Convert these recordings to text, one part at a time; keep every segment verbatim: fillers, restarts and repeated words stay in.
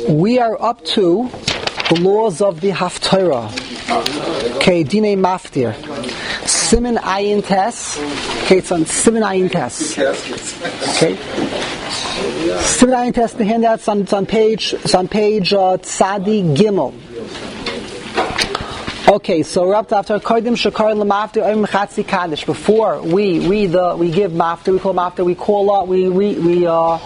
We are up to the laws of the Haftarah. Okay, Dine Maftir. Siman Ayin Tes. Okay, it's on Siman Ayin Tes. Okay. Siman Ayin Tes, the handouts on, it's on page, it's on page uh, Tzadi Gimel. Okay, so we're up to after Kodim Shakar Lamaftir Oim Chatzi Kaddish. Before we read the, we give Maftir, we call Maftir, we call out, we we we uh.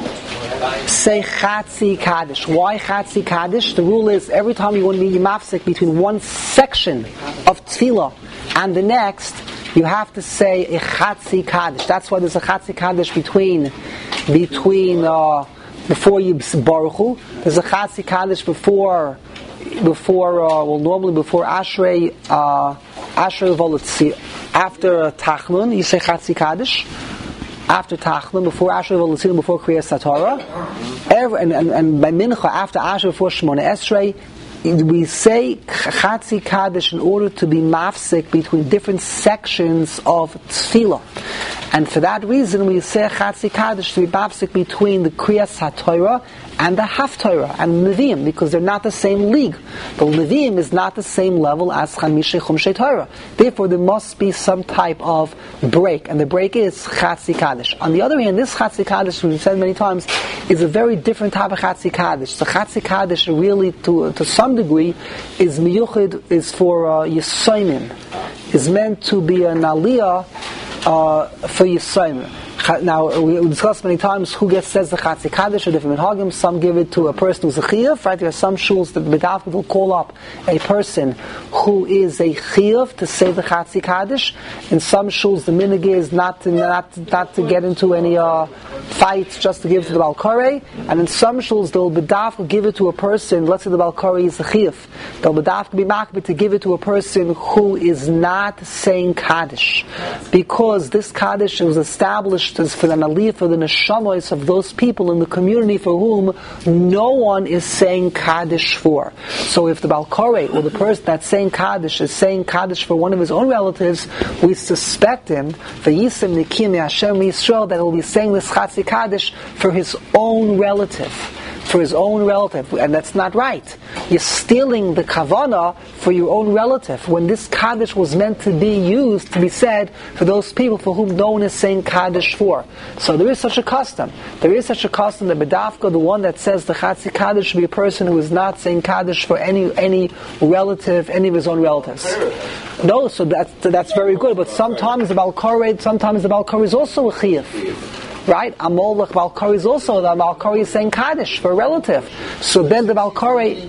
say Chatzi Kaddish. Why Chatzi Kaddish? The rule is every time you want to be mafsik between one section of Tefillah and the next, you have to say a Chatzi Kaddish. That's why there's a Chatzi Kaddish between between uh, before you Baruch Hu. There's a Chatzi Kaddish before before uh, well normally before Ashrei uh, Ashrei Volitzi. After Tachnun you say Chatzi Kaddish. After Tachnun, before Asher V'Lutzina, before Kriyas Satorah, and, and, and by Mincha, after Asher, before Shemona Esrei, we say Chatzi Kaddish in order to be mafsik between different sections of Tefillah. And for that reason, we say Chatzi Kaddish to be mafsik between the Kriyas HaTorah and the Haftarah and Nevi'im, because they're not the same league. The Nevi'im is not the same level as Chamishe Chumshei Torah. Therefore, there must be some type of break, and the break is Chatzi Kaddish. On the other hand, this Chatzi Kaddish, we've said many times, is a very different type of Chatzi Kaddish. The Chatzi Kaddish, really, to to some degree, is miyuchid, is for uh, Yisayim, is meant to be an aliyah uh, for Yisayim. Now, we discussed many times who gets says the Chatzi Kaddish or different minhagim. Some give it to a person who's a chiyuv. Right? There are some shuls that B'davka will call up a person who is a chiyuv to say the Chatzi Kaddish. In some shuls, the minhag is not to, not, not to get into any uh, fights, just to give it to the Balkorei. And in some shuls, they'll B'davka give it to a person, let's say the Balkorei is a chiyuv. They'll B'davka be makbid to give it to a person who is not saying Kaddish. Because this Kaddish was established is for the aliyah, for the neshamas of those people in the community for whom no one is saying Kaddish for. So if the Balkorei, or the person that's saying Kaddish, is saying Kaddish for one of his own relatives, we suspect him, for Yisim Nikim Hashem Yisrael, that he'll be saying this Chatzi Kaddish for his own relative. For his own relative, and that's not right. You're stealing the kavanah for your own relative when this Kaddish was meant to be used, to be said for those people for whom no one is saying Kaddish for. So there is such a custom. There is such a custom that B'davka, the one that says the Chatzi Kaddish, should be a person who is not saying Kaddish for any any relative, any of his own relatives. No, so that's that's very good. But sometimes the Balkorei, sometimes the Balkorei is also a chiyuv. Right? Amol Balkorei is also, the Balkorei is saying Kaddish for a relative. So then the Balkorei,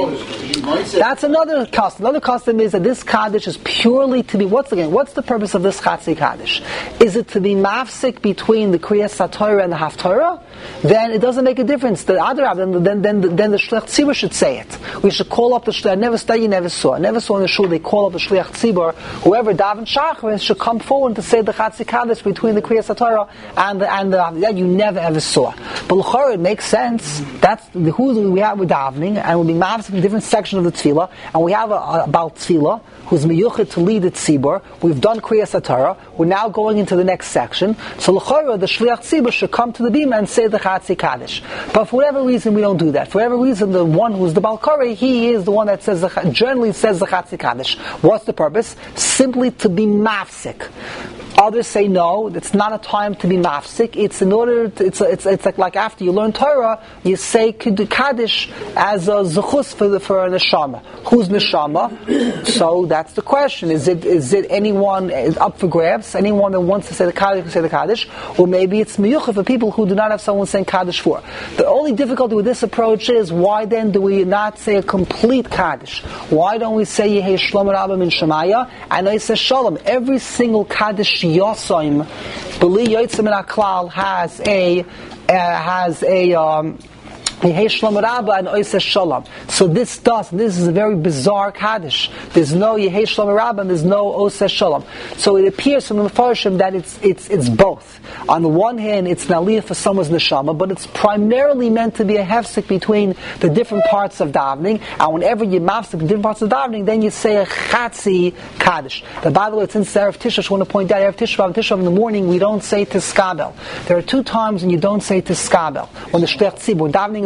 that's another custom. Another custom is that this Kaddish is purely to be, what's again, what's the purpose of this Chatzi Kaddish? Is it to be mafsik between the Kriyas HaTorah and the Haftarah? Then it doesn't make a difference. The other, then, then, then, then the Shliach Tzibur should say it. We should call up the Shliach, I never studied, never saw. I never saw in the shul, they call up the Shliach Tzibur, whoever daven Shachar should come forward to say the Chatzi Kaddish between the Kriyas HaTorah and the, and the, that you never ever saw. But l'chorah, it makes sense. That's the who we have with davening, and we'll be mavsik in different sections of the tefillah, and we have a, a, about tefillah, who's miyuchid to lead the tzibur. We've done Kriyas HaTorah. We're now going into the next section. So l'chorah, the shliach tzibur should come to the bima and say the Chatzi Kaddish. But for whatever reason, we don't do that. For whatever reason, the one who's the Balkorei, he is the one that says the, generally says the Chatzi Kaddish. What's the purpose? Simply to be mafsik. Others say no, it's not a time to be mafsik. It's in order to, it's, it's it's like like after you learn Torah, you say Kaddish as a zechus for the for a neshama. Who's neshama? So that's the question: Is it is it anyone is up for grabs? Anyone that wants to say the Kaddish can say the Kaddish, or maybe it's miyucha for people who do not have someone saying Kaddish for. The only difficulty with this approach is why then do we not say a complete Kaddish? Why don't we say Yehei Shlomo Rabba Min Shemaya and I say Shalom? Every single Kaddish Yosaim, B'li Yotzim Min HaKlal has a uh, has a um, Yehei Shlomo Rabba and Oiseh Shalom. So this does, and this is a very bizarre Kaddish. There's no Yehei Shlomo Rabba and there's no Oiseh Shalom. So it appears from the Mefarshim that it's it's it's both. On the one hand, it's an aliyah for someone's neshama, but it's primarily meant to be a hefsek between the different parts of davening. And whenever you mafsek in different parts of davening, then you say a Chatzi Kaddish. The by the way, it's in Erev Tisha. I want to point out Erev Tisha B'av Tisha in the morning we don't say Tiskabel. There are two times when you don't say Tiskabel. When the Shliach Tzibur, when davening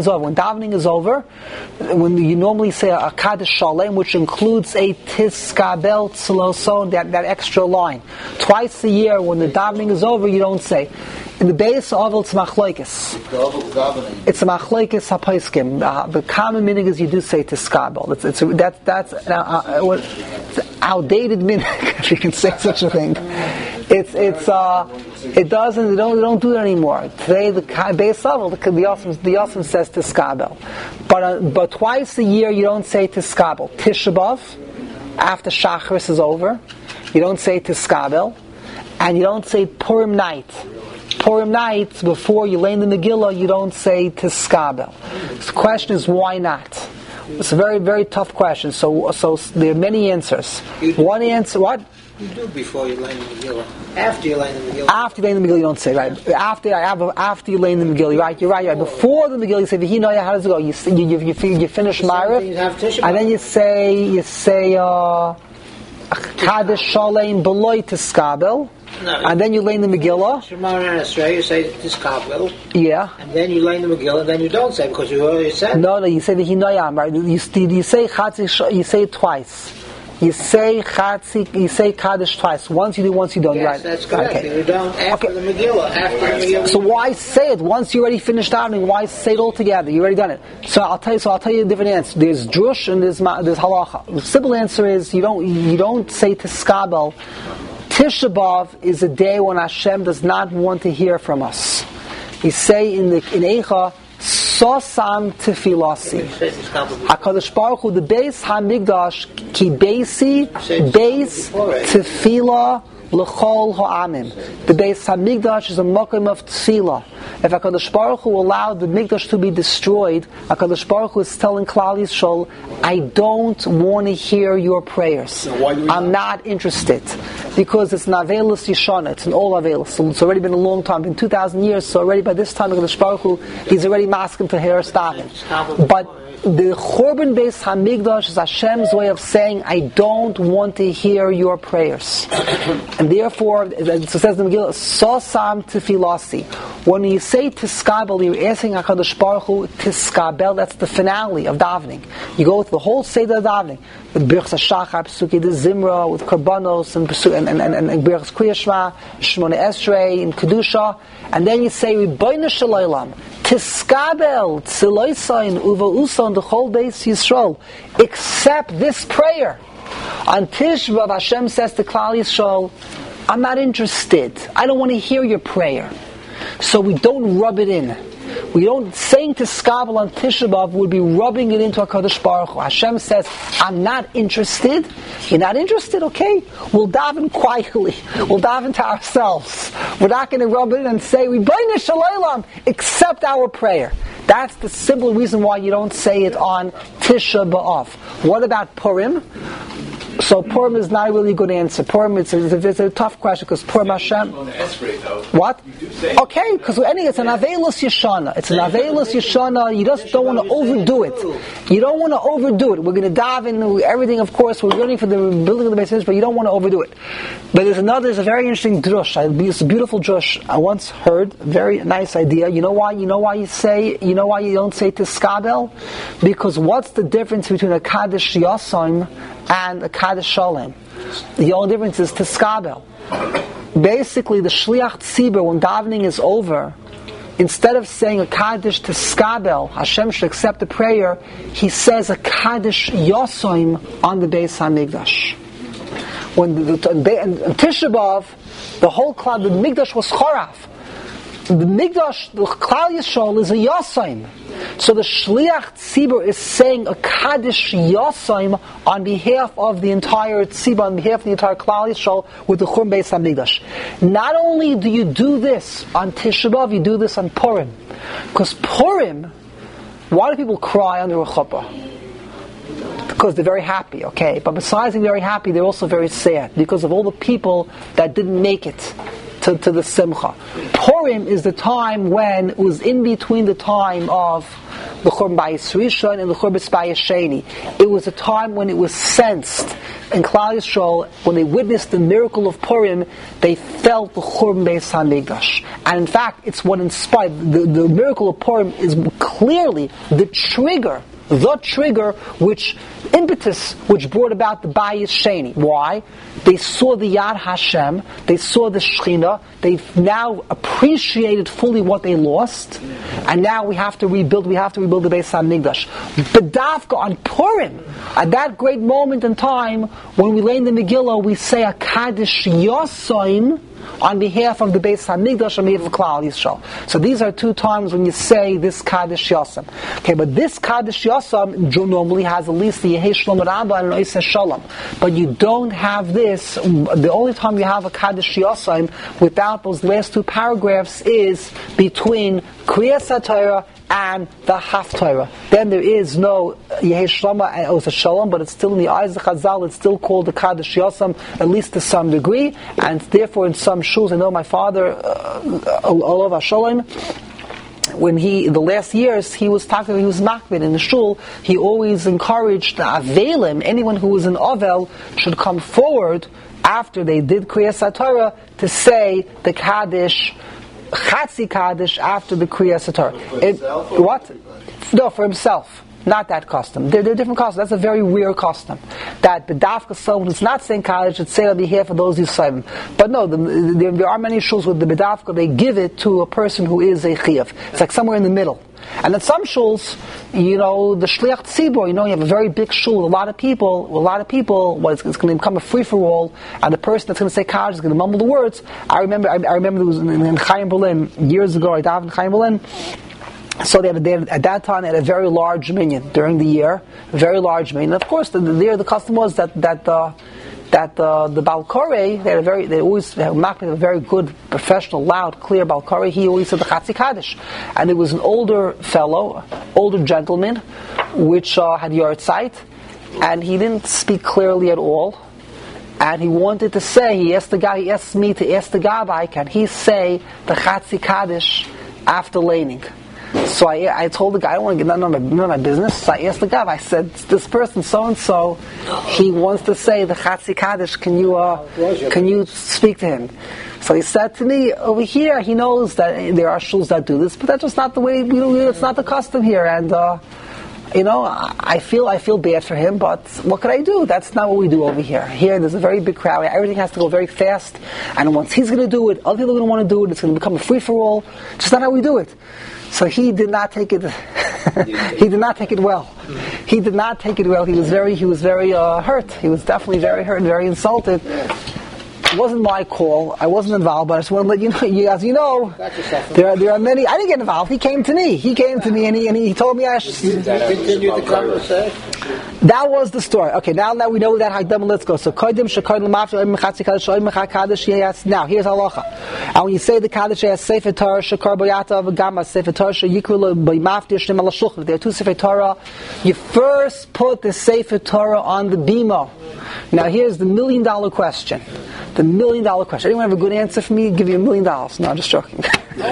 is over. When davening is over, when you normally say a Kaddish Shalem, which includes a Tiskabel Tziloson, that, that extra line. Twice a year, when the davening is over, you don't say. In the base of it's machlokes. It's a machlokes hapaiskim. Uh, the common meaning is you do say Tiskabel. It's, it's that, that's uh, uh, it's an outdated meaning, if you can say such a thing. It's it's uh it doesn't they don't they don't do that anymore. Today the base level the the Yosem the Yosem says Tiskabel, but uh, but twice a year you don't say Tiskabel. Tisha B'av, after Shacharis is over, you don't say Tiskabel, and you don't say Purim night. Purim night before you lay in the Megillah you don't say Tiskabel. So the question is why not? It's a very very tough question. So so there are many answers. One answer what. You do before you lay in the Megillah. After you lay in the Megillah. After you lay in the Megillah, you don't say, right? After after you lay in the Megillah, right? You're right, you're right. Before the Megillah, you say, V'hinoya, how does it go? You you you, you, you finish Ma'ariv, and then you say, you say, uh, Kaddish Shalem Beloy Tiskabel, and then you lay in the Megillah. Shemar Esrei, you say Tiskabel. Yeah. And then you lay in the Megillah, and then you don't say, because you already said. No, no, you say V'hinoya, right? You, you say Chatzi, you say it twice. You say Chatzi, you say Kaddish twice. Once you do, once you don't. Yes, right? That's correct. Okay. You don't after okay. the Megillah. After the Megillah. So why say it once you already finished davening? Why say it all together? You already done it. So I'll tell you. So I'll tell you a different answer. There's drush and there's there's halacha. The simple answer is you don't you don't say Tiskabel. Tisha B'av is a day when Hashem does not want to hear from us. We say in the in Eicha. Sosam tefilasi. HaKadosh Baruch Hu, the Beis HaMikdash, ki beisi, beis tefila l'chol ha'amim. The Beis HaMikdash is a mokum of tefillah. If HaKadosh Baruch Hu allowed the Mikdash to be destroyed, HaKadosh Baruch Hu is telling Klal Yisrael, I don't want to hear your prayers. I'm not interested. Because it's an Avelis Yishana, it's an old Avelis. So it's already been a long time, been two thousand years, so already by this time, HaKadosh Baruch Hu, he's already masking to hear us daven. But the Churban Beis HaMikdash is Hashem's way of saying, I don't want to hear your prayers. And therefore, it says in the Megillah, Sosam tefilasi. When you say Tiskabel, you're asking HaKadosh Baruch Hu, Tiskabel, that's the finale of davening. You go through the whole Seder of davening. With Birchas HaShachar, Pesuki de Zimra, with Karbanos, and and and, and, and Birchas Kriya Shema, Shmona Esrei, and Kedusha. And then you say, Ribono Shel Olam, Tiskabel, Tziloisain, Uva Uson, the whole Beis Yisrael. Accept this prayer. On Tisha B'av, Hashem says to Klal Yisrael, I'm not interested. I don't want to hear your prayer. So we don't rub it in. We don't, saying Tiskabel on Tisha B'av would be rubbing it into HaKadosh Baruch Hu. Hashem says, I'm not interested. You're not interested? Okay. We'll daven quietly. We'll daven to ourselves. We're not going to rub it in and say, Ribono Shel Olam, accept our prayer. That's the simple reason why you don't say it on Tisha B'av. What about Purim? So Purim is not a really good answer. Purim is a, it's a tough question because Purim Hashem. What? Okay, because anyway, it's an Avelis Yeshana. It's an Avelis Yeshana. You just don't want to overdo it. You don't want to overdo it. We're going to dive into everything. Of course, we're learning for the building of the Beis, but you don't want to overdo it. But there's another. There's a very interesting drush. It's a beautiful drush. I once heard. Very nice idea. You know why? You know why you say? You know why you don't say Tiskabel? Because what's the difference between a Kaddish Yosam and a Kaddish Shalem? The only difference is Tiskabel. Basically, the Shliach Tzibur, when davening is over, instead of saying a Kaddish Tiskabel, Hashem should accept the prayer, he says a Kaddish Yosam on the Beis HaMikdash. When the, the, the, in Tisha B'av, the whole cloud, the Mikdash was Chorav. The Mikdash, the Klal Yisrael is a Yosam. So the Shliach Tzibur is saying a Kaddish Yosam on behalf of the entire Tzibur, on behalf of the entire Klal Yisrael with the Churban Beis HaMikdash. Not only do you do this on Tisha B'av, you do this on Purim. Because Purim, why do people cry under a chuppah? Because they're very happy, okay? But besides being very happy, they're also very sad because of all the people that didn't make it to, to the Simcha. Purim is the time when it was in between the time of the Churban Bayis Rishon and the Churban Bayis Sheni. It was a time when it was sensed in Klal Yisrael, when they witnessed the miracle of Purim, they felt the Churban Beis HaMikdash. And in fact, it's what inspired, the, the miracle of Purim is clearly the trigger, the trigger, which, impetus, which brought about the Bayis Sheni. Why? They saw the Yad Hashem, they saw the Shechina, they've now appreciated fully what they lost, and now we have to rebuild, we have to rebuild the Beis HaMikdash. B'davka on Purim, at that great moment in time, when we lay in the Megillah, we say a Kaddish Yosoim, on behalf of the Beis HaMikdash, on behalf of Klal Yisrael. So these are two times when you say this Kaddish Yosem. Okay, but this Kaddish Yosem normally has at least the Yehei Shlom Rabbah and Oiseh Shalom. But you don't have this. The only time you have a Kaddish Yosem without those last two paragraphs is between Kriyas HaTorah and the Haftarah. Then there is no Yehei Shloma and Oiseh Shalom, but it's still in the eyes of Chazal, it's still called the Kaddish Yosem, at least to some degree, and therefore in some shuls, I know my father, uh, Olav Shalom, when he, the last years, he was talking, he was makbid in the shul, he always encouraged the Avelim, anyone who was an Avel, should come forward after they did Kriyas HaTorah to say the Kaddish, Chatzi Kaddish after the Kriyas HaTorah. What? No, for himself. Not that custom. They're, they're different customs. That's a very rare custom. That the Dafka someone who's not saying Kaddish should say on behalf of those who say them. But no, the, the, there are many shuls with the B'davka, they give it to a person who is a Chiyav. It's like somewhere in the middle. And at some shuls, you know, the Shliach Tzibor, you know, you have a very big shul with a lot of people, with a lot of people, well, it's, it's going to become a free-for-all, and the person that's going to say Kaddish is going to mumble the words. I remember, I, I remember it was in, in Chaim Berlin, years ago, I davened in Chaim Berlin. So they had, they had, at that time, they had a very large minyan during the year, a very large minyan. And of course, the, the, there the custom was that that uh, that uh, the Baal Koreh, they had a very, they always had a very good, professional, loud, clear Baal Koreh. He always said the Chatzi Kaddish, and it was an older fellow, older gentleman, which uh, had Yortzeit, and he didn't speak clearly at all. And he wanted to say, he asked the guy, he asked me to ask the Gabbai, can he say the Chatzi Kaddish after laning? So I, I told the guy, I don't want to get none of my, none of my business. So I asked the guy, I said, this person, so and so, he wants to say the Chatzi Kaddish. Can you, uh, can you speak to him? So he said to me, over here, he knows that there are shuls that do this, but that's just not the way. You know, it's not the custom here. And uh, you know, I feel I feel bad for him, but what could I do? That's not what we do over here. Here, there's a very big crowd. Everything has to go very fast, and once he's going to do it, other people are going to want to do it. It's going to become a free for all. Just not how we do it. So he did not take it. he did not take it well. He did not take it well. He was very, he was very uh, hurt. He was definitely very hurt and very insulted. It wasn't my call. I wasn't involved, but I just want to let you know. You, as you know, there are there are many. I didn't get involved. He came to me. He came to me and he and he told me I should continue the conversation. That was the story. Okay, now that we know that Hakdama, let's go. So Kodim Shekar L'Mafta Mechatzi Kaddish Oim Mechad Kaddish Yes. Now here's halacha. And when you say the Kaddish Yes Sefer Torah Shekar Boyata Avagama Sefer Torah Sheyikru B'Mafti Shneim Al Shulchan. There are two Sefer Torah. You first put the Sefer Torah on the bima. Now here's the million dollar question. The million dollar question. Anyone have a good answer for me? Give you a million dollars. No, I'm just joking.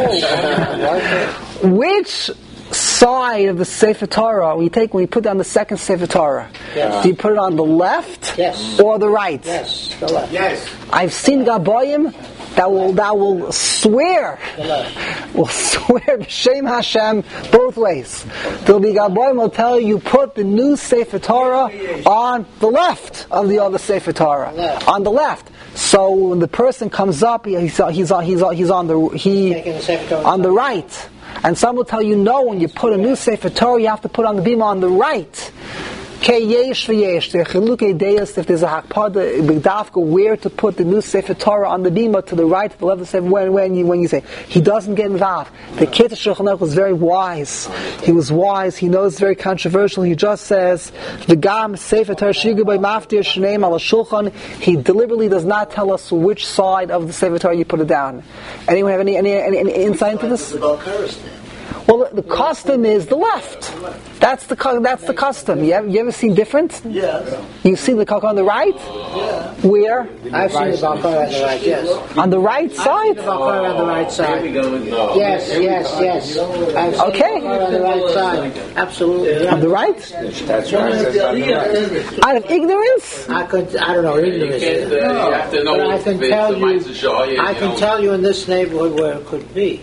Which side of the Sefer Torah we take when we put down the second Sefer Torah? Yes. Do you put it on the left yes. or the right? Yes, the left. Yes. I've seen Gaboyim that will that will swear, will swear b'Shem Hashem both ways. There'll be Gaboyim will tell you put the new Sefer Torah on the left of the other Sefer Torah, left. on the left. So when the person comes up, he, he's he's on he's on he's on the he the on the right. And some will tell you, no, when you put a new Sefer Torah, you have to put on the bima on the right. If there's a hakpada, b'davka, where to put the new Sefer Torah on the bima, to the right, to the left of the Sefer, when, when, you, when you say, he doesn't get involved. The Ketach Shulchan Aruch was very wise. He was wise, he knows it's very controversial, he just says, V'gam Sefer Torah shigu by maftir shneim ala shulchan, he deliberately does not tell us which side of the Sefer Torah you put it down. Anyone have any, any, any, any insight into this? Well, Well, the, the custom is the left. That's the that's the custom. You ever, you ever seen different? Yeah. You see the Balkar on the right? Yeah. Where? I've seen the Balkar on the right, yes. On the right I've side? seen the Balkar on the right side. Yes, yes, yes. I've seen Okay. the Balkar on the right side. Absolutely. On the right? That's right. Out of ignorance? I could, I don't know, ignorance. You have to know But I what can the tell you, Meister I can tell you in this neighborhood where it could be.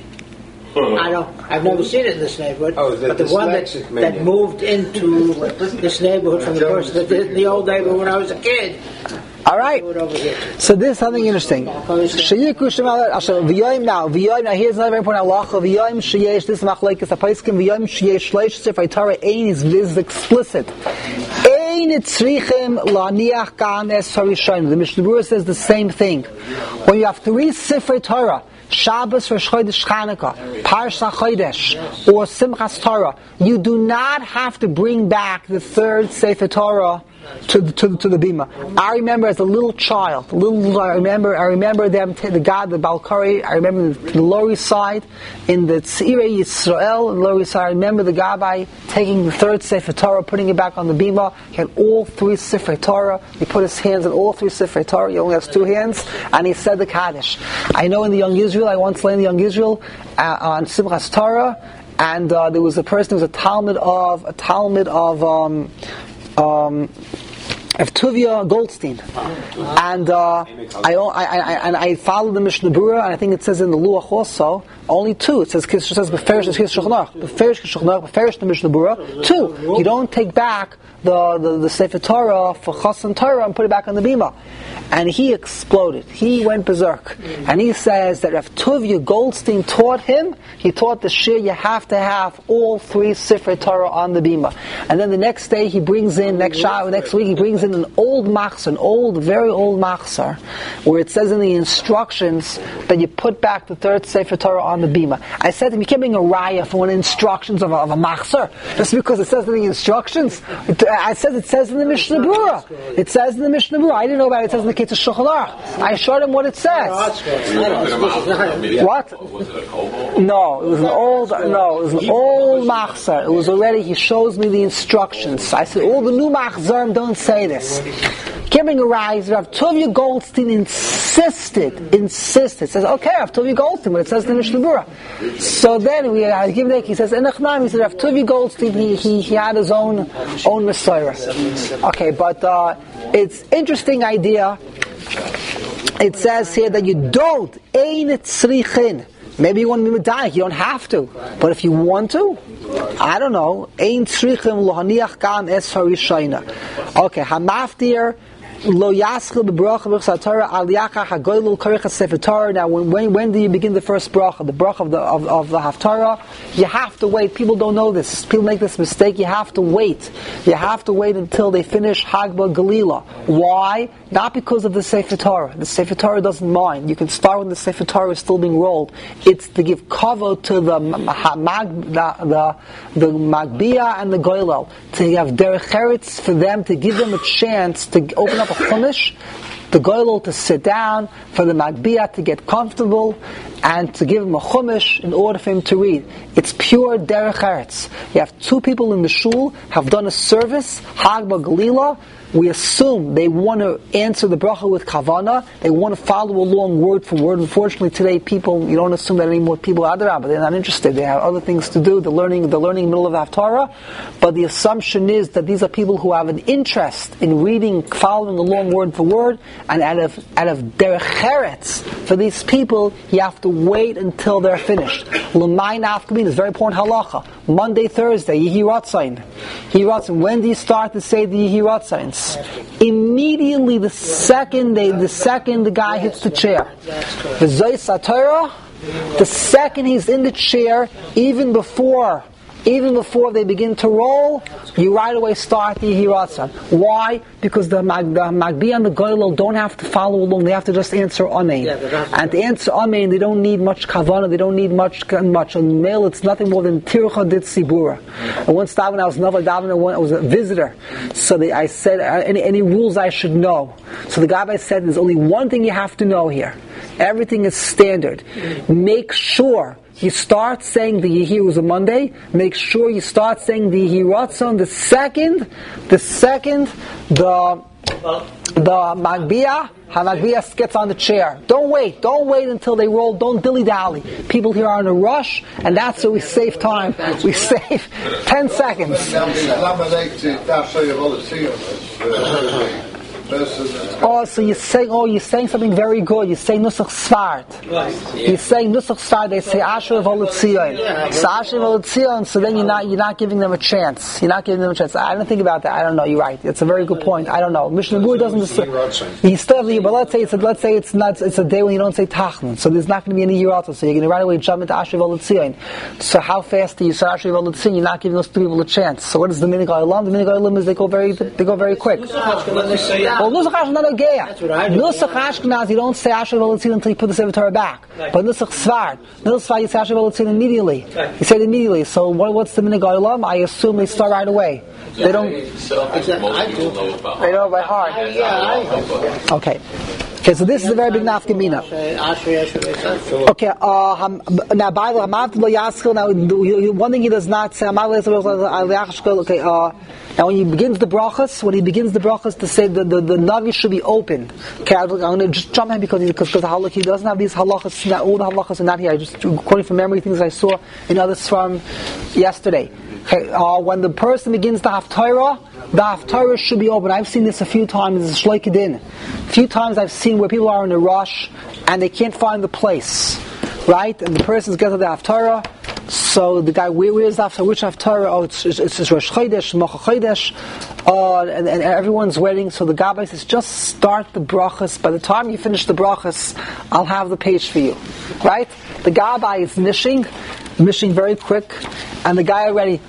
I don't. I've never seen it in this neighborhood. Oh, the but the one that, dyslexic that minion. moved into this neighborhood from the person that did in the old neighborhood when I was a kid. All right. Do it over here. So this is something interesting. Sheyiku shemal asher v'yoyim now v'yoyim now here's another very important halacha v'yoyim sheyesh this machlekes apaiskim v'yoyim sheyesh shleish sefer Torah ein is, is explicit. Ein tzrichim laniach gan es harishon. The Mishnah Berurah says the same thing. When you have three sefer Torah, Shabbos, Rosh Chodesh, Chanukah, Parsha Chodesh, or Simchas Torah, you do not have to bring back the third Sefer Torah to the, to, to the bima. I remember as a little child, little I remember I remember them the God the Balkari. I remember the, the Lower East Side in the Tzirei Yisrael in the Lower East Side. I remember the Gabbai taking the third Sefer Torah, putting it back on the bima. He had all three Sefer Torah. He put his hands on all three Sefer Torah. He only has two hands, and he said the Kaddish. I know in the Young Israel, I once lay in the Young Israel uh, on Simchas Torah, and uh, there was a person who was a Talmud of a Talmud of. Um, Um, of Tuvia Goldstein, and uh, I, I, I and I followed the Mishnah Berurah, and I think it says in the Luach also only two. It says it says beferish is Shulchan Aruch, beferish is Shulchan Aruch, beferish the Mishnah Berurah. Two, you don't take back the the, the Sefer Torah for Chasan Torah and put it back on the bima. And he exploded. He went berserk, and he says that if Tuvia Goldstein taught him, he taught the shir you have to have all three Sefer Torah on the bima. And then the next day he brings in next Shabbat, next week he brings in an old machzor, an old, very old machzor, where it says in the instructions that you put back the third Sefer Torah on the bima. I said to him, you can't bring a raya for one of the instructions of a, of a machzor just because it says in the instructions. It, I said it says in the Mishnah Berurah. It says in the Mishnah Berurah. I didn't know about it. It says in the Kitzur Shulchan Aruch. I showed him what it says. What? No, it was an old. No, it was an old machzor. It was already. He shows me the instructions. I said, all the new machzorim don't say this. Giving a rise, Rav Tuvia Goldstein insisted, insisted, says, okay, Rav Tuvia Goldstein, but it says in the Mishnah Berurah. So then we uh, give it, he says, in Echnam, he said, Rav Tuvia Goldstein, he, he, he had his own, own Messiah. Okay, but uh, it's interesting idea. It says here that you don't, ein tzrichin. Maybe you want to be medayik, you don't have to. But if you want to, I don't know. Ein tzrichim lohaniach gan es harishayna. Okay, hamaftir lo yaschil bebracha b'chsat Torah al yakach hagoylul karichas sefer Torah. Now, when, when when do you begin the first bracha? The bracha of the of, of the haftarah. You have to wait. People don't know this. People make this mistake. You have to wait. You have to wait until they finish Hagba Galila. Why? Not because of the Sefer Torah. The Sefer Torah doesn't mind. You can start when the Sefer Torah is still being rolled. It's to give kavod to the mag, the the, the Magbia and the Goylel, to have derech eretz for them, to give them a chance to open up a chumash, the Goylel to sit down, for the Magbia to get comfortable, and to give him a chumash in order for him to read. It's pure derech eretz. You have two people in the shul have done a service, Hagba Galila. We assume they want to answer the bracha with kavana. They want to follow along word for word. Unfortunately, today people, you don't assume that anymore. People are adarab, but they're not interested. They have other things to do. They're learning. They're learning in the middle of the Haftarah. But the assumption is that these are people who have an interest in reading, following along word for word. And out of out of derech eretz for these people, you have to wait until they're finished. L'may nafkamin is very important halacha. Monday, Thursday, Yehi Ratzayin. Yehi Ratzayin. When do you start to say the Yehi Ratzayin? Immediately, the second they, the second the guy hits the chair, the Zayis HaTorah, the second he's in the chair, even before, even before they begin to roll, you right away start the Yehi Ratzon. Why? Because the, Mag, the Magbi and the Goylel don't have to follow along; they have to just answer Amen. Yeah, and to answer Amen, they don't need much kavanah. They don't need much much. On male, it's nothing more than Tircha Dit Sibura. And once daven, I was another daven. I was a visitor, so they, I said, uh, any any rules I should know. So the Gabbai said, there's only one thing you have to know here. Everything is standard. Make sure you start saying the Yehiru on Monday. Make sure you start saying the Yehiratzon the second, the second, the the Magbiyah, Hamagbiyah gets on the chair. Don't wait. Don't wait until they roll. Don't dilly-dally. People here are in a rush, and that's where we save time. We save ten seconds. Oh, so you're saying, oh, you're saying something very good. You're saying Nusach Svart. Right. You're saying Nusach Svart. They say Asher Volitzion. So Asher Volitzion. So then you're not, you're not giving them a chance. You're not giving them a chance. I don't think about that. I don't know. You're right. It's a very good point. I don't know. Mishnah Berurah doesn't. He still have the. But let's say it's a, let's say it's not. It's a day when you don't say Tachnun. So there's not going to be any Yerata. So you're going to right away jump into Asher Volitzion. So how fast do you say Asher Volitzion? You're not giving those two people a chance. So what is the Minig Olam? The Minig Olam is they go very they go very quick. Well, Nusach Ashkenaz is not a geya. Nusach Ashkenaz, you don't say Asher Volitzin until you put the Sefer Torah back. Right. But Nusach Svart, Nusach Svart, you say Asher Volitzin immediately. Right. You say it immediately. So what, what's the Minig Olam? I assume they start right away. Yeah, they don't. Most people know about. They know by heart. I, yeah, I okay. Okay, so this is a very big nafkamina. Okay, uh, um, now by the way, now one thing he does not say. Okay, uh, now when he begins the brachas, when he begins the brachas to say the the, the navi should be open. Okay, I'm going to just jump in because because because the halakha he doesn't have these halachas. Not all the halachas are not here. I just quoting from memory things I saw in others from yesterday. Okay, uh, when the person begins the haftarah, the haftarah should be open. I've seen this a few times. It's shloikadin. A few times I've seen where people are in a rush and they can't find the place, right? And the person's got to the haftarah. So the guy, where, where's the haftarah? Which haftarah? Oh, it's it's, it's Rosh Chodesh, Mocha Chodesh, uh, and, and everyone's waiting. So the gabbai says, just start the brachas. By the time you finish the brachas, I'll have the page for you, right? The gabbai is nishing. Mishing very quick, and the guy already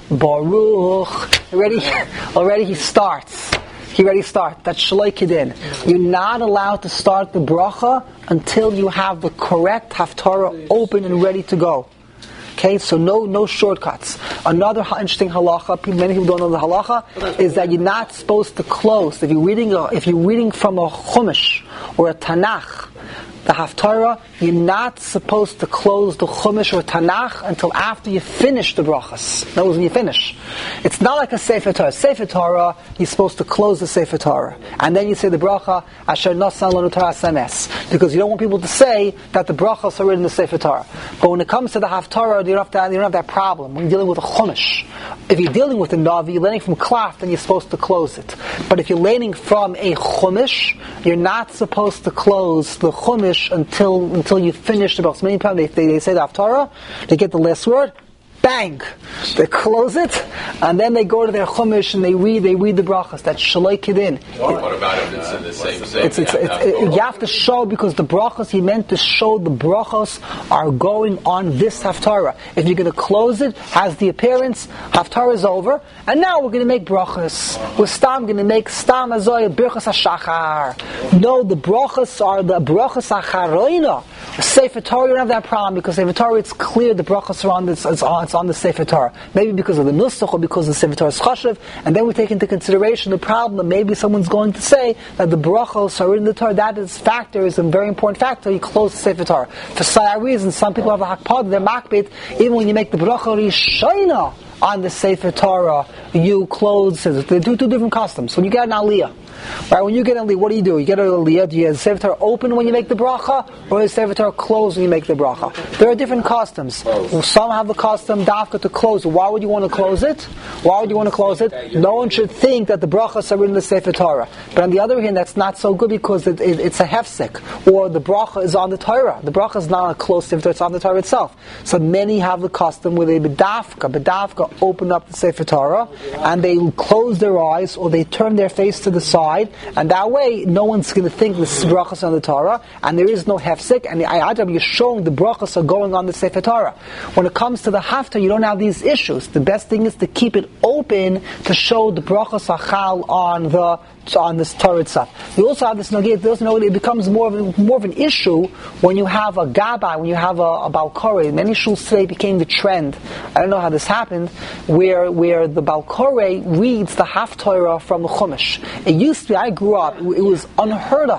Baruch already already he starts. He already starts. That's Shaloi Kedin. You're not allowed to start the bracha until you have the correct haftarah open and ready to go. Okay, so no no shortcuts. Another interesting halacha, many people don't know the halacha, is that you're not supposed to close. If you're reading a, if you're reading from a Chumash or a Tanakh, the Haftarah, you're not supposed to close the Chumash or Tanakh until after you finish the brachas. That was when you finish. It's not like a Sefer Torah. Sefer Torah, you're supposed to close the Sefer Torah. And then you say the bracha, Asher Nasan Lanu Torah Semes. Because you don't want people to say that the brachas are written in the Sefer Torah. But when it comes to the Haftarah, you don't have that, you don't have that problem. When you're dealing with a Chumash, if you're dealing with a Navi, you're learning from Klaf, then you're supposed to close it. But if you're learning from a Chumash, you're not supposed to close the Chumash until until you finish the brachas. Many times they, they, they say the haftarah, they get the last word, bang, they close it, and then they go to their chumash and they read they read the brachas. That's shaloi kedin. What, what about if it's in the same same? It's, it's, it's, it, you have to show, because the brachas, he meant to show the brachas are going on this haftarah. If you're going to close it, has the appearance haftarah is over, and now we're going to make brachas. We're stam going to make stam azoy birchas hashachar. No, the brachas are the brachas acharoina. Sefer Torah, you don't have that problem, because Sefer Torah, it's clear the brachas are on this. It's on, it's on the Sefer Torah. Maybe because of the nusach or because the Sefer Torah is chashuv, and then we take into consideration the problem that maybe someone's going to say that the brachos are in the Torah. That is factor is a very important factor. You close the Sefer Torah. For some reason, some people have a hakpad, they're makbid, even when you make the bracha rishayna on the Sefer Torah, you close. They do two different customs. When you get an aliyah, right? When you get an aliyah, what do you do? You get an aliyah. Do you have the Sefer Torah open when you make the bracha, or is the Sefer Torah closed when you make the bracha? There are different customs. Well, some have the custom dafka to close it. Why would you want to close it? Why would you want to close it? No one should think that the brachas are in the Sefer Torah. But on the other hand, that's not so good, because it, it, it's a hefsek, or the bracha is on the Torah. The bracha is not a closed Sefer Torah; it's on the Torah itself. So many have the custom where they bedafka, bedafka open up the Sefer Torah, and they close their eyes or they turn their face to the side, and that way no one's going to think the brachas on the Torah, and there is no hefsek, and the ayadam, you're showing the brachas are going on the Sefer Torah. When it comes to the haftar, you don't have these issues. The best thing is to keep it open to show the brachas achal on the on this Torah itself. You also have this nogit. It becomes more of a, more of an issue when you have a gabbai, when you have a, a balkore. Many shuls today became the trend. I don't know how this happened, where where the balkore reads the haftarah from the chumash. It used to be. I grew up. It was unheard of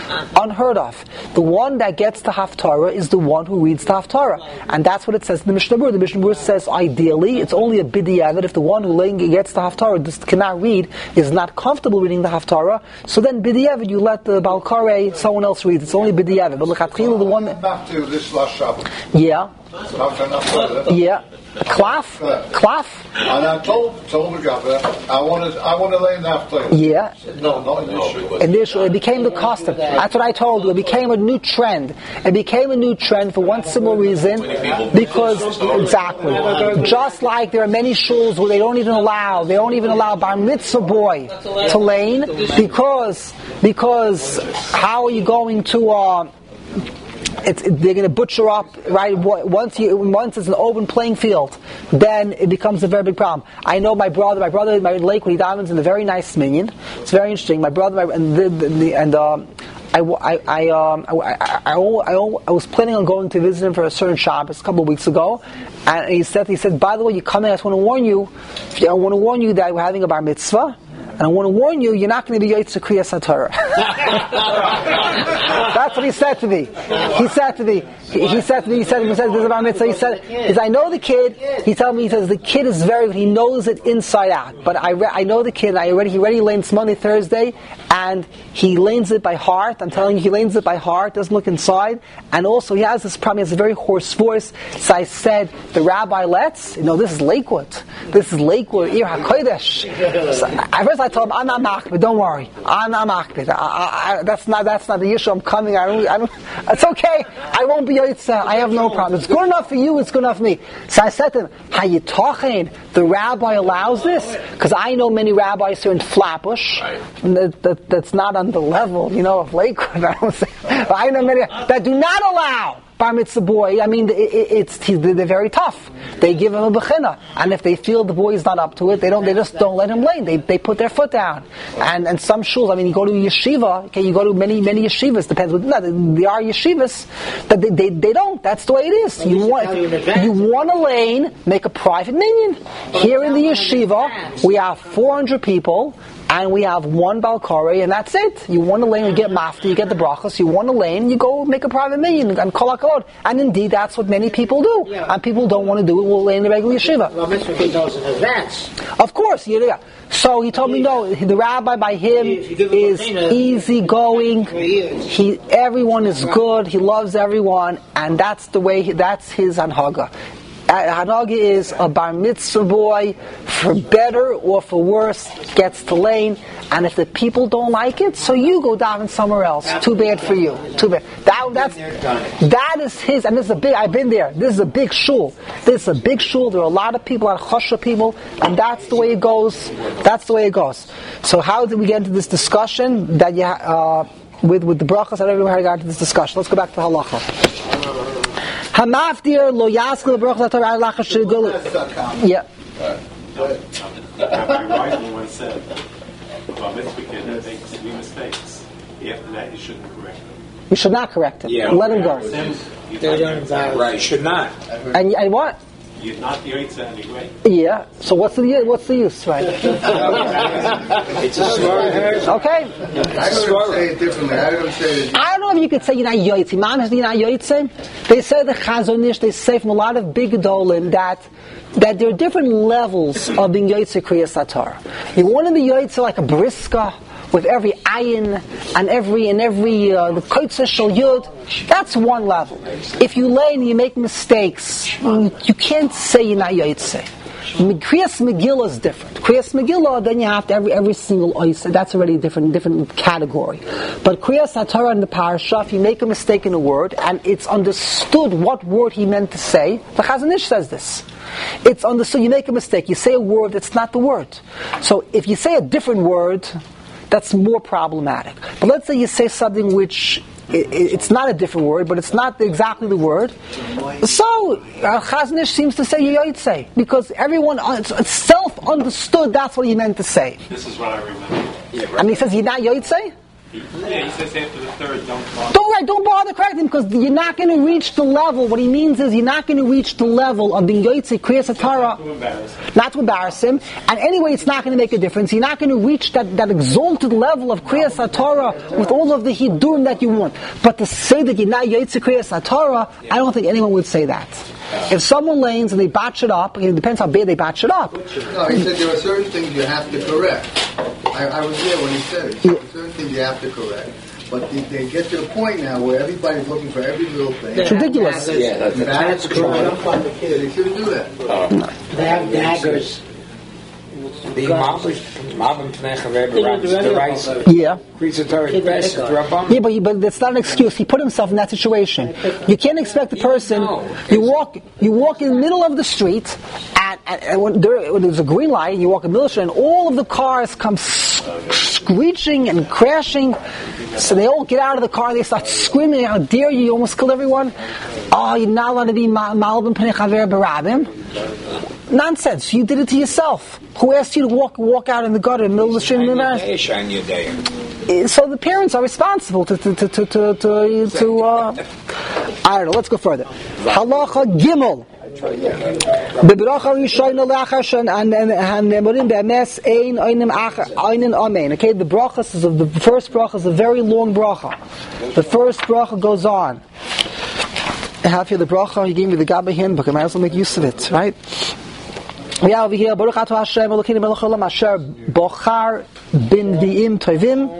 Unheard of. The one that gets the Haftarah is the one who reads the Haftarah. And that's what it says in the Mishnah Berurah. The Mishnah Berurah says ideally it's only a b'diavad if the one who gets the Haftarah just cannot read, is not comfortable reading the Haftarah, so then b'diavad you let the Balkarei, someone else read. It's only b'diavad. But l'chatchila the one that... Not to this last Shabbat. Yeah. Yeah. Klaf? Klaf? And I told told the governor, I want to I want to lay in the after. Yeah. No, not in this issue. In this, it became the custom. That's what I told you. It became a new trend. It became a new trend for one simple reason, because exactly, just like there are many shuls where they don't even allow, they don't even allow bar mitzvah boy to lane, because because how are you going to? Uh, It's, they're going to butcher up, right? Once you, once it's an open playing field, then it becomes a very big problem. I know my brother, my brother, my Lakewood Diamonds in a very nice minion. It's very interesting. My brother, my, and the, the, the, and um, I, I, I, um, I, I, I, I was planning on going to visit him for a certain Shabbos a couple of weeks ago, and he said, he said, by the way, you come in. I just want to warn you. I want to warn you that we're having a bar mitzvah. And I want to warn you, you're not going to be Yotze Kriyas HaTorah. That's what he said to me. He said to me, he, he said to me, he said, he said, this is about mitzvah. He said, he said, I know the kid. He told me, he says, the kid is very, he knows it inside out. But I, re- I know the kid, and I already, he already lanes Monday, Thursday, and he lanes it by heart. I'm telling you, he lanes it by heart, doesn't look inside. And also, he has this problem, he has a very hoarse voice. So I said, the rabbi lets, you know, this is Lakewood. This is Lakewood, Ir HaKodesh. So, at first I told him, I'm not makbid, don't worry. I'm not makbid. I, I, I, that's not that's not the issue. I'm coming. I don't, I don't, it's okay. I won't be Yotze. I have no problem. It's good enough for you. It's good enough for me. So I said to him, Hayitochen, the rabbi allows this? Because I know many rabbis here in Flatbush that, that, that's not on the level, you know, of Lakewood. I don't say, but I know many that do not allow bar mitzvah boy. I mean, it, it, it's they're very tough. They give him a bechina, and if they feel the boy is not up to it, they don't. They just don't let him lane. They they put their foot down. And and some shuls, I mean, you go to yeshiva. Okay, you go to many many yeshivas. Depends. No, there are yeshivas that they, they they don't. That's the way it is. You want you want a lane, make a private minion. Here in the yeshiva, we have four hundred people. And we have one Balkari, and that's it. You want a lane, you get mafta, you get the brachas. You want a lane, you go make a private minion and kol hakavod. And indeed, that's what many people do. Yeah. And people don't want to do it. We'll lay in the regular yeshiva. Well, Mister Kid knows in advance. Of course, yeah. So he told me no. The rabbi by him is easygoing. He, everyone is good. He loves everyone, and that's the way. He, that's his anhaga. Hanaga is a bar mitzvah boy, for better or for worse, gets to lane, and if the people don't like it, so you go daven somewhere else. Too bad for you. Too bad. That, that's, that is his, and this is a big, I've been there, this is a big shul. This is a big shul, there are a lot of people, a lot of choshev people, and that's the way it goes. That's the way it goes. So how did we get into this discussion that you, uh, with, with the brachas, I don't know how we got into this discussion. Let's go back to halacha. Hamaftir lo yaskil brachas atar alacha shigul. Yeah. Rabbi Weidman once said, "Well, mitzvah kid that makes three mistakes. After that, you shouldn't correct them." You should not correct him. Yeah. Let him go. They don't embarrass. Right, should not. And, and what? You're not the Yotze anyway. Yeah. So what's the what's the use, right? It's a svara. Okay. I don't say it differently. I don't say it. I don't know if you could say you're not Yotze. Mom is you're not Yotze. They say the Chazon Ish, they say from a lot of big gedolim that that there are different levels of being Yotze Kriyas HaTorah. You want to be Yotze like a briska, with every ayin and every and every uh, the kotzah shel yud. That's one level. If you lay and you make mistakes, you, you can't say you're not Yotze. Kriyas Megillah is different. Kriyas Megillah, then you have to every every single ois. That's already a different different category. But Kriyas HaTorah in the parasha, if you make a mistake in a word and it's understood what word he meant to say, the Chazon Ish says this. It's understood. You make a mistake. You say a word that's not the word. So if you say a different word, that's more problematic. But let's say you say something which it, it's not a different word, but it's not exactly the word. So uh, Chazon Ish seems to say Yotze because everyone it's, it's self-understood. That's what he meant to say. This is what I remember. Yeah, right. And he says you're not Yotze. Yeah, he says after the third, don't bother. Don't right, don't bother correcting him because you're not going to reach the level. What he means is you're not going to reach the level of being Yotzei Kriyas Torah, not to embarrass him. And anyway, it's not going to make a difference. You're not going to reach that, that exalted level of Kriyas Torah with all of the hidurim that you want. But to say that you're not Yotzei Kriyas Torah, I don't think anyone would say that. If someone lanes and they botch it up, it depends how bad they botch it up. No, he said there are certain things you have to correct. I, I was there when he said it. He said there are certain things you have to correct. But they, they get to a point now where everybody's looking for every little thing. It's ridiculous. Yeah, that's, That's correct. They shouldn't do that. They have daggers. the Mavim Pnecha Rebbe the rice. Yeah. Kriyas Torah is best. Yeah, but, but that's not an excuse. He put himself in that situation. You can't expect a person. You walk, you walk in the middle of the street, and, and, and when, there, when there's a green light, you walk in the middle of the street, and all of the cars come screeching and crashing. So they all get out of the car. They start screaming, "How dare you! You almost killed everyone! Oh, you're not allowed to be Malbim Pnei Rebbe Barabim." Nonsense! You did it to yourself. Who asked you to walk walk out in the gutter in the middle of the street? So the parents are responsible to to to to to, to, to uh, I don't know. Let's go further. Halacha Gimel. Bebracha Rishayna Lachashan and and Nemorim Be'emes Ein Einim Acher Einin Amen. Okay, the brachas is of the first bracha is a very long bracha. The first bracha goes on. I have here the bracha. He gave me the Gabbai handbook. I might as well make use of it, right? We have over here Baruch Atah Hashem Elokeinu Melech Haolam Asher Bochar B'Neviim Tovim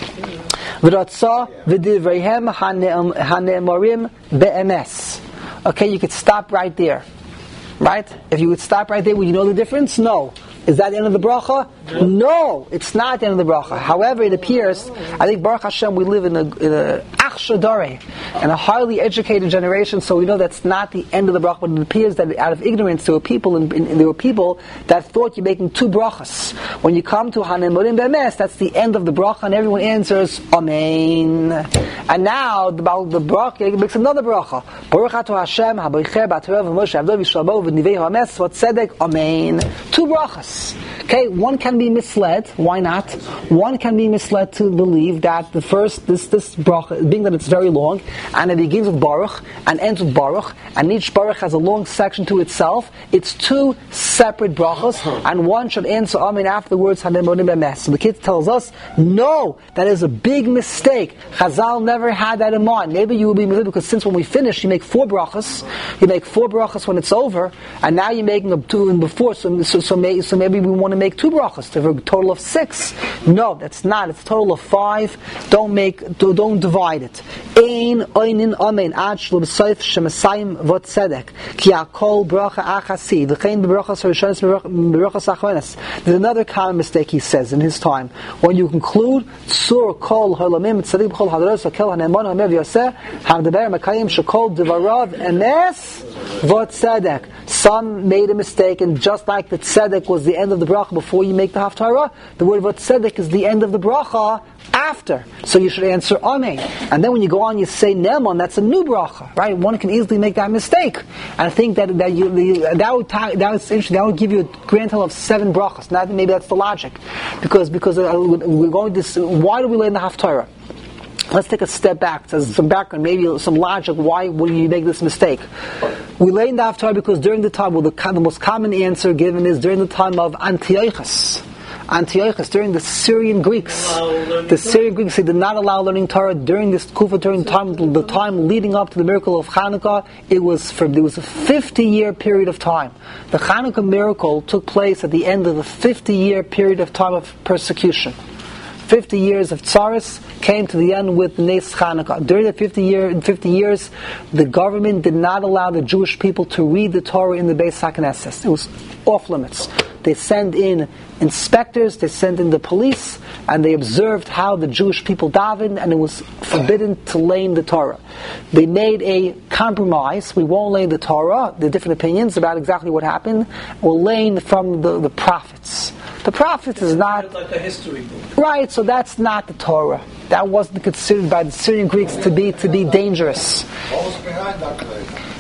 V'Ratzah V'Divreihem Hane'emarim Be'emes. Okay, you could stop right there. Right? If you would stop right there, would you know the difference? No. Is that the end of the bracha? No, it's not the end of the bracha. However, it appears, I think Baruch Hashem, we live in a, in a achsha dore, in a highly educated generation, so we know that's not the end of the bracha, but it appears that out of ignorance, there were people in, in, there were people that thought you're making two brachas. When you come to Hanemorim Be'emes, that's the end of the bracha, and everyone answers, Amen. And now, the, the bracha makes another bracha. Baruch Atah Hashem, Haboicher B'Torah V'Moshe Avdo V'Yishlamo V'Nivei HaMes V'Tzedek, Amen. Two brachas. Okay, one can be misled. Why not? One can be misled to believe that the first, this this bracha, being that it's very long, and it begins with Baruch and ends with Baruch, and each Baruch has a long section to itself. It's two separate brachas, and one should answer Amen after the words Hanemorim Be'emes. So the kid tells us, no, that is a big mistake. Chazal never had that in mind. Maybe you will be misled because since when we finish, you make four brachas. You make four brachas when it's over, and now you're making up two and before. So so so, may, so maybe we want to make two brachas to a total of six. No, that's not. It's a total of five. Don't make, don't divide it. Ein oinin amen ad shlo b'soif shemasayim vot tzedek ki akol bracha achasi v'chein b'brachas harishonos b'brachas achronos. There's another common mistake he says in his time. When you conclude sur kol halamim tzedek b'chol hadaros akel hanemon hamev yoseh hamdaber makayim shekol devarav emes vot tzedek. Some made a mistake, and just like the tzedek was the end of the bracha before you make the haftarah, the word vot tzedek is the end of the bracha after. So you should answer Amen. And then when you go on, you say Ne'eman, that's a new bracha, right? One can easily make that mistake. And I think that that you the, that would ta- that was interesting. That would give you a grand total of seven brachas. Now maybe that's the logic, because because uh, we're going to. Why do we learn the haftarah? Let's take a step back. There's some background, maybe some logic. Why would you make this mistake? We lay in the haftarah because during the time, well, the, the most common answer given is during the time of Antiochus. Antiochus, during the Syrian Greeks. The Syrian Greeks, they did not allow learning Torah during this Kufa, during the time, the time leading up to the miracle of Hanukkah. It was for, there was a fifty-year period of time. The Hanukkah miracle took place at the end of the fifty-year period of time of persecution. Fifty years of tsaris came to the end with Nes Chanukah. During the fifty year, fifty years, the government did not allow the Jewish people to read the Torah in the Beis HaKnesses. It was off limits. They sent in inspectors, they sent in the police, and they observed how the Jewish people davened, and it was forbidden to learn the Torah. They made a compromise. We won't learn the Torah. There are different opinions about exactly what happened. We'll learn from the, the prophets. The prophets is not like a history book, right. So that's not the Torah. That wasn't considered by the Syrian Greeks to be to be dangerous. What was behind that claim?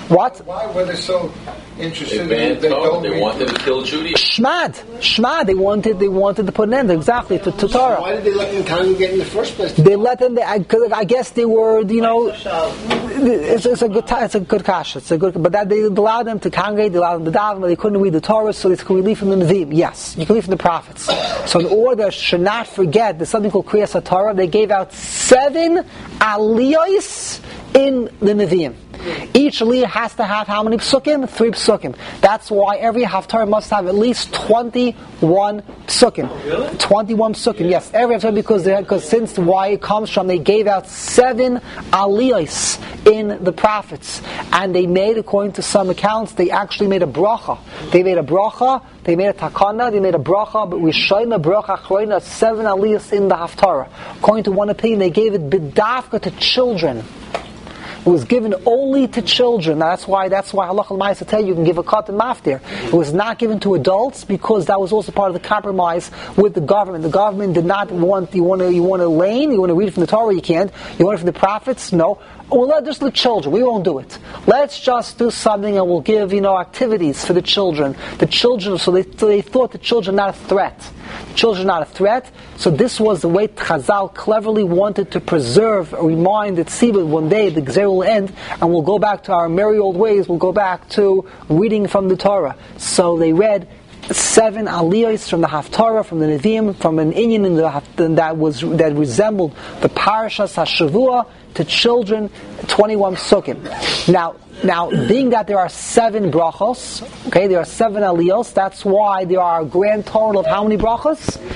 What? Why were they so interested? They in banned Torah. They wanted to kill Judaism. Shmad, Shmad. They wanted, they wanted to put an end exactly to, to Torah. Why did they let them congregate in the first place? They let them. They, I, I guess they were, you know, it's, it's a good, it's a good kasha. It's a good, but that they allowed them to congregate. They allowed them to daven, but they couldn't read the Torah, so they could read from the Nevi'im. Yes, you can read from the prophets. So in order to not forget, there's something called Kriyas HaTorah. They gave out seven aliyos in the Nevi'im. Each aliyah has to have how many psukim? Three psukim. That's why every haftarah must have at least twenty-one psukim. Really? twenty-one psukim, yes. Every haftarah, because they, because since why it comes from, they gave out seven aliyahs in the prophets. And they made, according to some accounts, they actually made a bracha. They made a bracha, they made a takana, they made a bracha, but we shayna bracha achroina, seven aliyahs in the haftarah. According to one opinion, they gave it bidafka to children. It was given only to children. That's why that's why Halach al-Ma'aseh tell you you can give a cotton maftir. It was not given to adults because that was also part of the compromise with the government. The government did not want you want to you want to lane, you want to read it from the Torah, you can't. You want it from the prophets, no. Well, let just the children. We won't do it. Let's just do something, and we'll give you know activities for the children. The children, so they so they thought the children not a threat. The children not a threat. So this was the way Chazal cleverly wanted to preserve, remind that Tzibah one day the Gzera will end, and we'll go back to our merry old ways. We'll go back to reading from the Torah. So they read seven aliyos from the Haftarah, from the Nevi'im, from an inyan in the that was that resembled the Parashas HaShavua to children, twenty-one psukim. Now, now, being that there are seven brachos, okay, there are seven aliyos. That's why there are a grand total of how many brachos?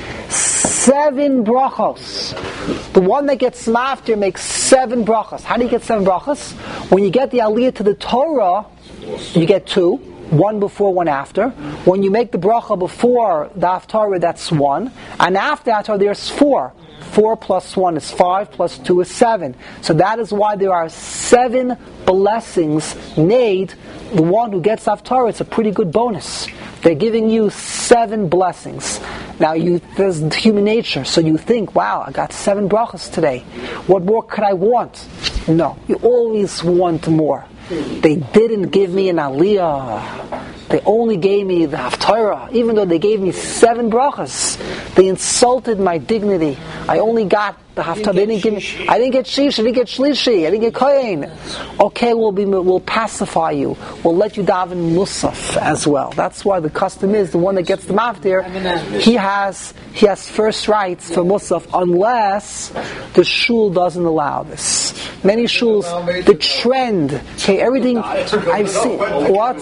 Seven brachos. The one that gets maftir makes seven brachos. How do you get seven brachos? When you get the aliyah to the Torah, you get two. One before, one after. When you make the bracha before the haftarah, that's one. And after the haftarah, there's four. Four plus one is five, plus two is seven. So that is why there are seven blessings made. The one who gets haftarah, it's a pretty good bonus. They're giving you seven blessings. Now, you, there's human nature, so you think, wow, I got seven brachas today. What more could I want? No, you always want more. They didn't give me an aliyah. They only gave me the haftarah, even though they gave me seven brachas. They insulted my dignity. I only got the haftarah. They didn't give me. I didn't get shish. I didn't get shlishi. I didn't get kohen. Okay, we'll be. We'll pacify you. We'll let you daven musaf as well. That's why the custom is the one that gets the maftir. He has. He has first rights for musaf unless the shul doesn't allow this. Many shuls, the trend. Okay, everything I've seen. What?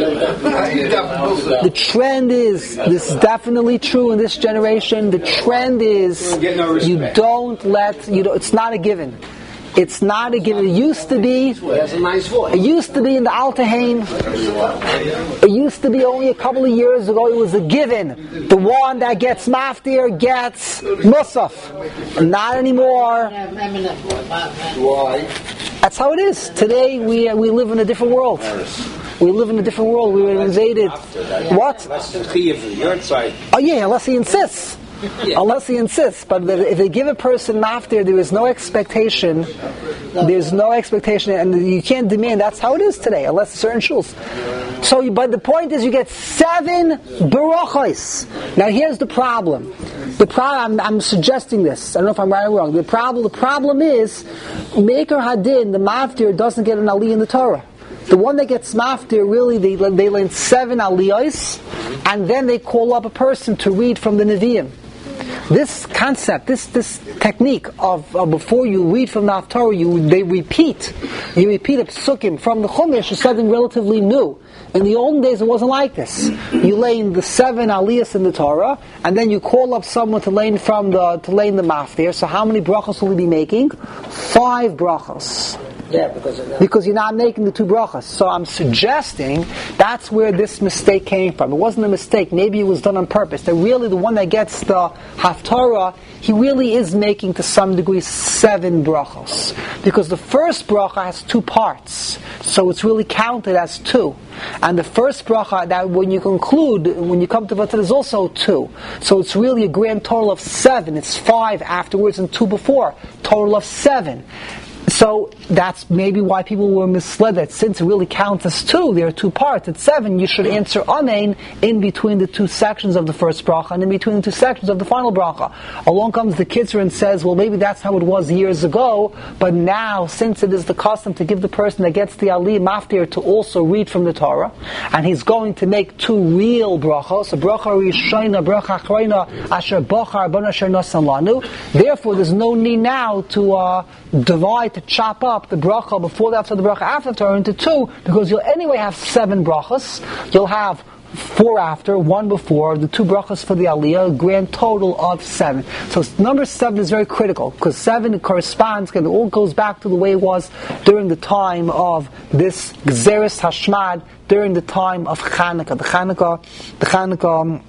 The trend is, this is definitely true in this generation, the trend is you don't let, you know, it's not a given. It's not a given. It used to be, it used to be in the Alta Hain. It used to be only a couple of years ago, it was a given. The one that gets maftir gets musaf. Not anymore. Why? That's how it is. Today we we live in a different world. We live in a different world. We were invaded. What? Oh yeah, unless he insists. Yeah. Unless he insists. But if they give a person maftir, there is no expectation. There's no expectation, and you can't demand. That's how it is today, unless certain shuls. So, but the point is, you get seven barachos. Now, here's the problem. The problem. I'm, I'm suggesting this. I don't know if I'm right or wrong. The problem. The problem is, Maker Hadin, the maftir doesn't get an aliyah in the Torah. The one that gets maftir, really, they they learn seven aliyahs, and then they call up a person to read from the Nevi'im. This concept, this this technique of uh, before you read from the Haftarah, you they repeat, you repeat a psukim from the Chumash is something relatively new. In the olden days, it wasn't like this. You learn the seven aliyahs in the Torah, and then you call up someone to learn from the to learn the maftir. So how many brachos will we be making? Five brachos. Yeah, because of that. Because you're not making the two brachas. So I'm suggesting that's where this mistake came from. It wasn't a mistake. Maybe it was done on purpose. That really the one that gets the haftarah, he really is making to some degree seven brachos. Because the first bracha has two parts. So it's really counted as two. And the first bracha, that when you conclude, when you come to Vatal, is also two. So it's really a grand total of seven. It's five afterwards and two before. Total of seven. So that's maybe why people were misled that since it really counts as two, there are two parts, it's seven, you should answer Amen in between the two sections of the first bracha and in between the two sections of the final bracha. Along comes the Kitzur and says, well, maybe that's how it was years ago, but now, since it is the custom to give the person that gets the Ali Maftir to also read from the Torah, and he's going to make two real brachos, a bracha rishayna, bracha achrayna, asher bochar, bon asher nasan lanu. Therefore, there's no need now to uh, divide, to chop up the bracha before the after the bracha after the Torah into two, because you'll anyway have seven brachas. You'll have four after, one before, the two brachas for the aliyah, a grand total of seven. So number seven is very critical, because seven corresponds, and it all goes back to the way it was during the time of this Gzeres Hashmad, during the time of Chanukah, the Chanukah, the Chanukah um,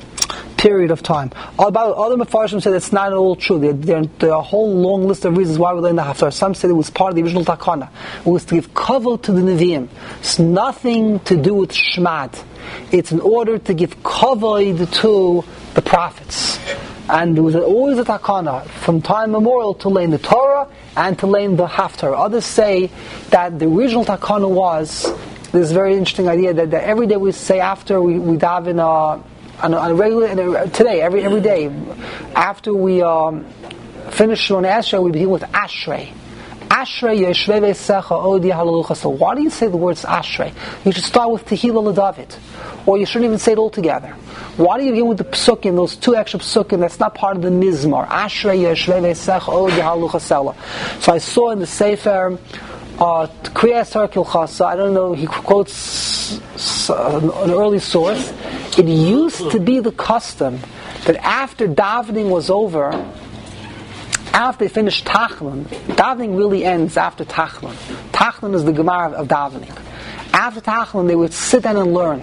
period of time. About other Mefarshim say that's not at all true. There, there, there are a whole long list of reasons why we learn the Haftarah. Some say it was part of the original Takana. It was to give kavod to the Nevi'im. It's nothing to do with Shmad. It's in order to give kavod to the prophets. And there was always a Takana from time memorial to learn the Torah and to learn the Haftarah. Others say that the original Takana was this very interesting idea that, that every day we say after we, we daven uh, On a, on a regular today, every every day, after we um, finish Shemona Esrei, we begin with Ashrei. Ashrei Yeshvei Veisecha Odi Halalucha. So why do you say the words Ashrei? You should start with Tehillah LeDavid, or you shouldn't even say it all together. Why do you begin with the psukim, those two extra psukim? That's not part of the Mizmar. Ashrei Yeshvei Veisecha Odi Halalucha Sela. So I saw in the Sefer Uh, Kriyas Kilchasa, I don't know, he quotes an early source. It used to be the custom that after davening was over, after they finished Tachlon, davening really ends after Tachlon. Tachlon is the Gemara of davening. After Tachlon, they would sit down and learn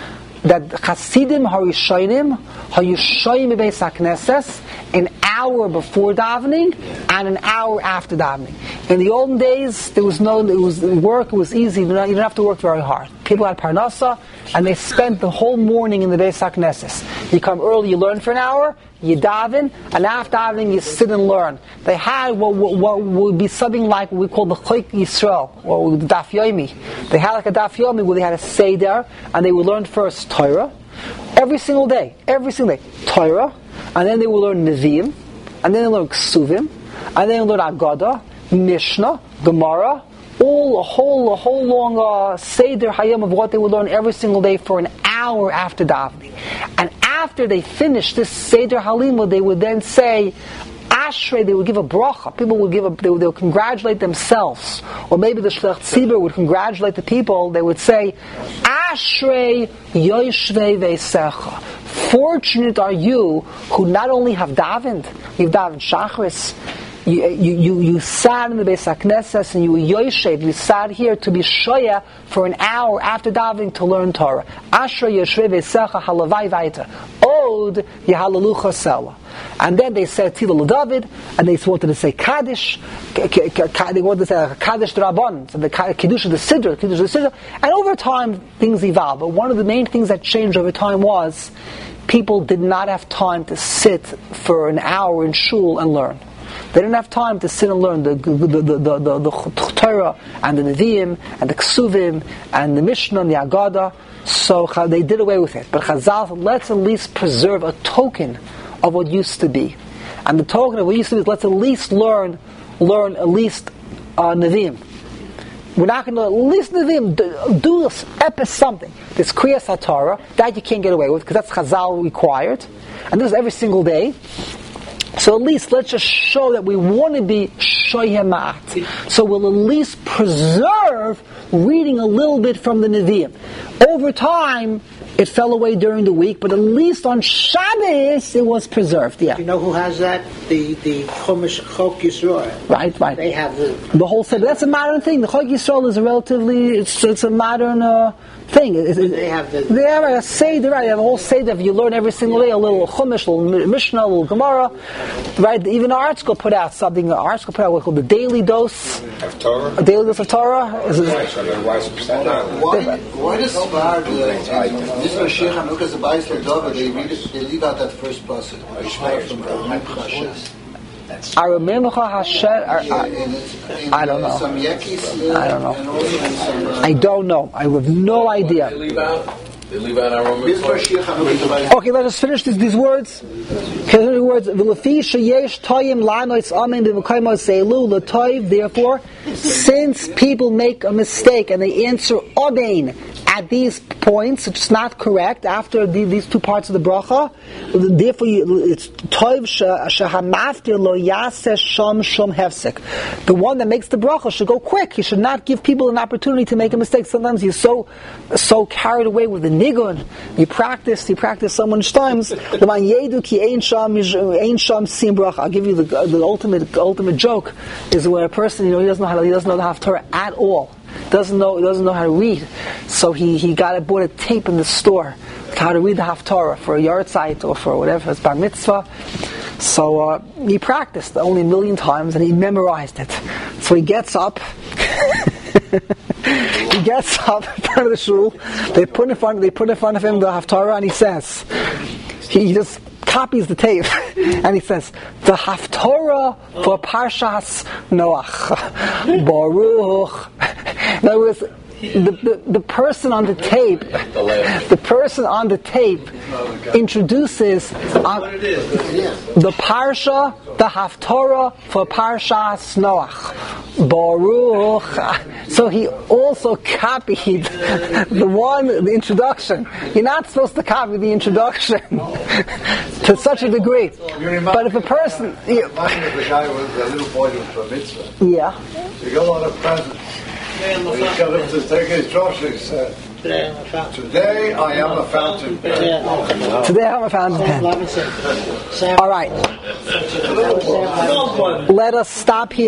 that Chasidim Harishonim Hayushoyim Beis HaKnesses, an hour before davening and an hour after davening. In the olden days, there was no, it was work. It was easy. You didn't have to work very hard. People had parnasa, and they spent the whole morning in the Beis HaKnesses. You come early, you learn for an hour, you daven, and after davening, you sit and learn. They had what, what, what would be something like what we call the Chok Yisrael, or the Daf Yomi. They had like a Daf Yomi where they had a Seder, and they would learn first Torah, every single day, every single day, Torah, and then they would learn Nevi'im, and then they learn Ksuvim, and then they learn Agada, Mishnah, Gemara, all a whole a whole long uh, Seder Hayom of what they would learn every single day for an hour after davening. And after they finished this Seder Halima, they would then say Ashrei. They would give a bracha. People would give a, they would, they would congratulate themselves, or maybe the Shlech Tzibur would congratulate the people. They would say Ashrei Yoshvei Veisecha. Fortunate are you who not only have davened, you've davened Shachris. You, you, you sat in the Beis HaKnesses and you were Yoshev, you sat here to be Shoya for an hour after davening to learn Torah. Ashrei Yeshvei Veisecha Halavai Vaita. Od Yehalalucha Sela. And then they said Tehillah LeDavid, and they wanted to say Kaddish, they wanted to say Kaddish Rabban, so the Kiddush of the Siddur, Kiddush of the Siddur. And over time, things evolved. But one of the main things that changed over time was people did not have time to sit for an hour in shul and learn. They didn't have time to sit and learn the the, the, the, the, the Torah and the Nevi'im and the Ksuvim and the Mishnah and the Agada, so they did away with it. But Chazal said, let's at least preserve a token of what used to be. And the token of what used to be is let's at least learn learn at least uh, Nevi'im. We're not going to at least Nevi'im do, do this epis something. This Kriyas HaTorah, that you can't get away with because that's Chazal required. And this is every single day. So at least let's just show that we want to be shoyeh. So we'll at least preserve reading a little bit from the Nevi'im. Over time, it fell away during the week, but at least on Shabbos it was preserved. Yeah. You know who has that? The the Chumash Chok Yisrael. Right, right. They have the the whole set. That's a modern thing. The Chok Yisrael is a relatively it's it's a modern uh, thing. It, it, they have the they have a seder. Right, they have a whole seder. You learn every single day a little Chumash, a little Mishnah, a little Gemara. Right. Even our art school put out something. Our art school put out what's called the daily dose of Torah. A daily dose of Torah. Is it, why, why does Sfard, uh, this Mashiach HaNukah Z'bayis LeDavid, they read it, they leave out that first passage. I remember Hashem. I don't know. I don't know. I don't know. I have no idea. They leave out. They leave out our Roman. Okay, let us finish this, these words. Okay, the words. Therefore, since people make a mistake and they answer Odain at these points, it's not correct after the, these two parts of the bracha. Therefore, you, it's toiv shehamaftir lo yaseh shom shom hefsek. The one that makes the bracha should go quick. He should not give people an opportunity to make a mistake. Sometimes you're so so carried away with the nigun. You practice, you practice so much times. I'll give you the, the ultimate ultimate joke is where a person, you know, he doesn't know how to, he doesn't know the Haftarah at all. Doesn't know doesn't know how to read. So he, he got a bought a tape in the store how to read the Haftarah for a yahrzeit or for whatever, it's bar mitzvah. So uh, he practiced only a million times and he memorized it. So he gets up. He gets up in front of the shul. They put in front. They put in front of him the Haftarah, and he says, he just copies the tape, and he says, the Haftarah for Parshas Noach, Baruch. In other words, the, the the person on the tape, the person on the tape introduces uh, the Parsha, the Haftarah for Parshas Noach, Baruch. So he also copied the one, the introduction. You're not supposed to copy the introduction to such a degree. But if a person, you remind me of the guy with the little boy who was for mitzvah. Yeah. He got a lot of presents. He got him to take his drugs. He said, "Today I am a fountain pen." Today I am a fountain pen. All right. Let us stop here.